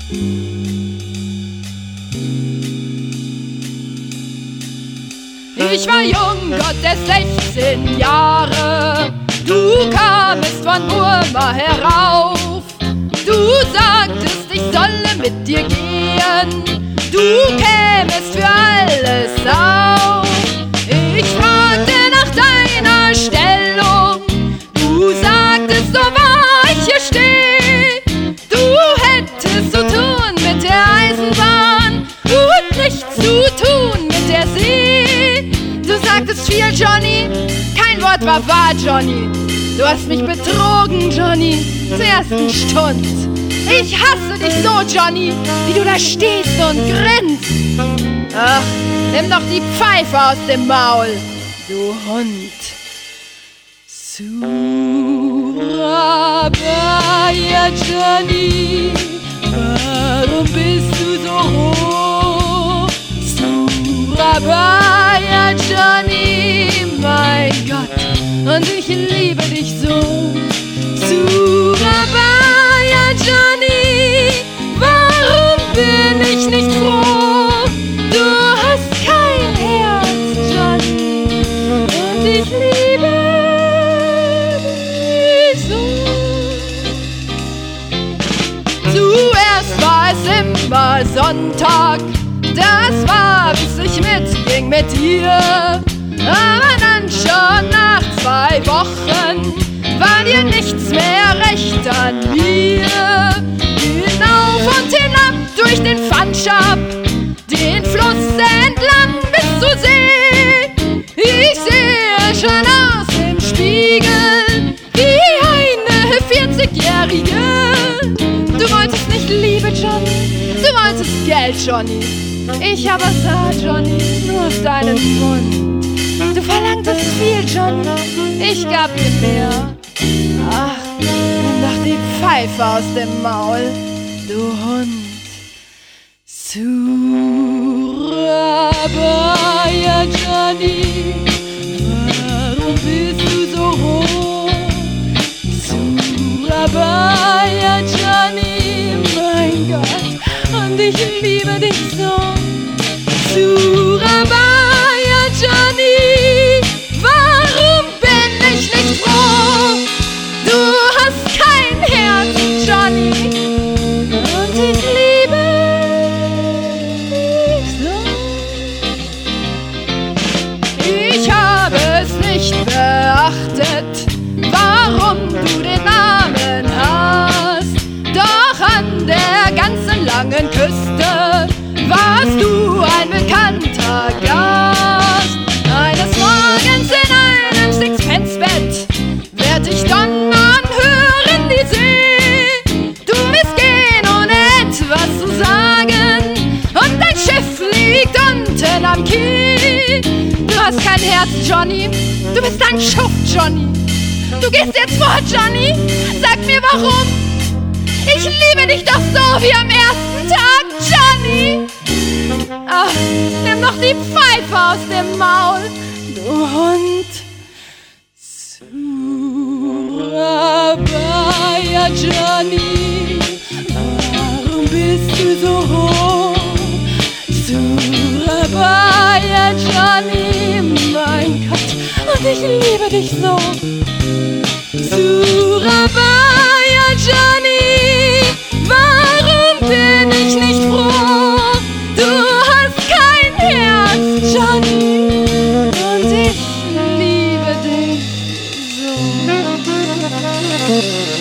Ich war jung, Gott der 16 Jahre. Du kamest von Burma herauf. Du sagtest, ich solle mit dir gehen. Du kämest für alles auf. Ich fragte nach deiner Stellung. Du sagtest, so wahr ich hier steh. Du hättest zu tun mit der Eisenbahn und nichts zu tun mit der See. Du sagtest viel, Johnny, kein Wort war wahr, Johnny. Du hast mich betrogen, Johnny, zur ersten Stund. Ich hasse dich so, Johnny, wie du da stehst und grinst. Ach, nimm doch die Pfeife aus dem Maul, du Hund. Surabaya, Johnny, warum bist du so hoch? Surabaya, Johnny, mein Gott, und ich liebe dich so. Surabaya, Johnny, warum bin ich nicht froh? Du hast kein Herz, Johnny, und ich liebe dich so. Zuerst war es immer Sonntag, das war, bis ich mitging mit dir. Aber dann schon nach 2 Wochen war dir nichts mehr recht an mir. Hinauf und hinab durch den Funshop, den Fluss entlang bis zur See. Ich sehe schon aus dem Spiegel wie eine 40-Jährige. Du wolltest nicht Liebe, Johnny, du wolltest Geld, Johnny. Ich aber sah, Johnny, nur auf deinen Mund. Du verlangtest viel, Johnny, ich gab dir mehr. Ach, nimm doch die Pfeife aus dem Maul, du Hund. Surabaya, Johnny, warum bist du so hoch? Surabaya, Johnny, mein Gott, und ich liebe dich so. Surabaya, Johnny, warum bin ich nicht froh? Du hast kein Herz, Johnny, und ich liebe dich so. Ich habe es nicht beachtet, warum du den Namen hast. Doch an der ganzen langen Küste warst du ein bekannter Gast. Eines Morgens in einem Sixpence-Bett werd ich donnern hören die See. Du wirst gehen ohne etwas zu sagen und dein Schiff liegt unten am Kiel. Du hast kein Herz, Johnny, du bist ein Schuft, Johnny. Du gehst jetzt fort, Johnny, sag mir warum. Ich liebe dich doch so wie am ersten Tag, Johnny. Ach, nimm doch die Pfeife aus dem Maul, du Hund. Surabaya, Johnny, warum bist du so hoch? Surabaya, Johnny, mein Gott, und ich liebe dich so. Surabaya, Johnny, warum bin ich nicht froh? Du hast kein Herz, Johnny, und ich liebe dich so.